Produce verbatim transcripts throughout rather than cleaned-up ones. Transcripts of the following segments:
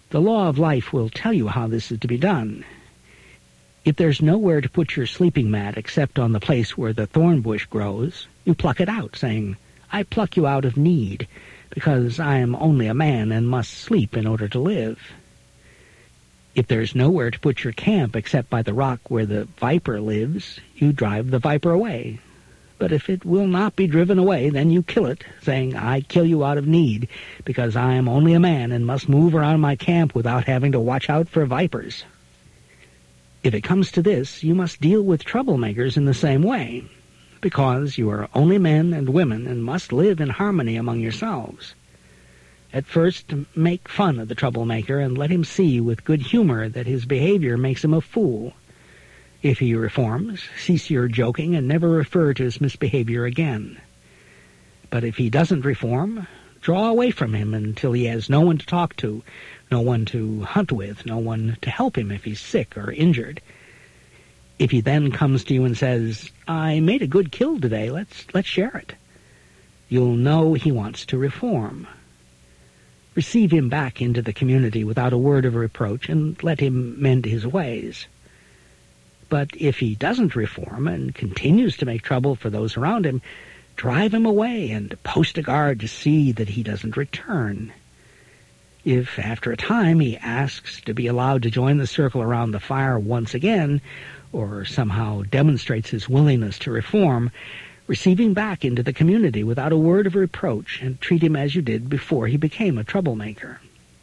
The law of life will tell you how this is to be done. If there's nowhere to put your sleeping mat except on the place where the thorn bush grows, you pluck it out, saying, I pluck you out of need, because I am only a man and must sleep in order to live. If there's nowhere to put your camp except by the rock where the viper lives, you drive the viper away. But if it will not be driven away, then you kill it, saying, I kill you out of need, because I am only a man and must move around my camp without having to watch out for vipers. If it comes to this, you must deal with troublemakers in the same way, because you are only men and women and must live in harmony among yourselves. At first, make fun of the troublemaker and let him see with good humor that his behavior makes him a fool. If he reforms, cease your joking and never refer to his misbehavior again. But if he doesn't reform, draw away from him until he has no one to talk to, no one to hunt with, no one to help him if he's sick or injured. If he then comes to you and says, I made a good kill today, let's let's share it, you'll know he wants to reform. Receive him back into the community without a word of reproach and let him mend his ways. But if he doesn't reform and continues to make trouble for those around him, drive him away and post a guard to see that he doesn't return. If, after a time, he asks to be allowed to join the circle around the fire once again, or somehow demonstrates his willingness to reform, receive him back into the community without a word of reproach and treat him as you did before he became a troublemaker.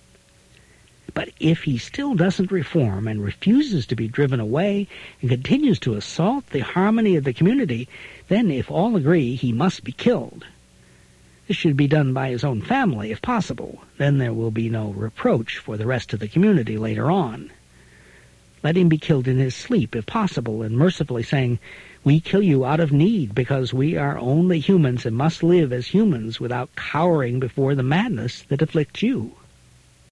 But if he still doesn't reform and refuses to be driven away and continues to assault the harmony of the community, then if all agree, he must be killed. This should be done by his own family, if possible. Then there will be no reproach for the rest of the community later on. Let him be killed in his sleep, if possible, and mercifully saying, we kill you out of need because we are only humans and must live as humans without cowering before the madness that afflicts you.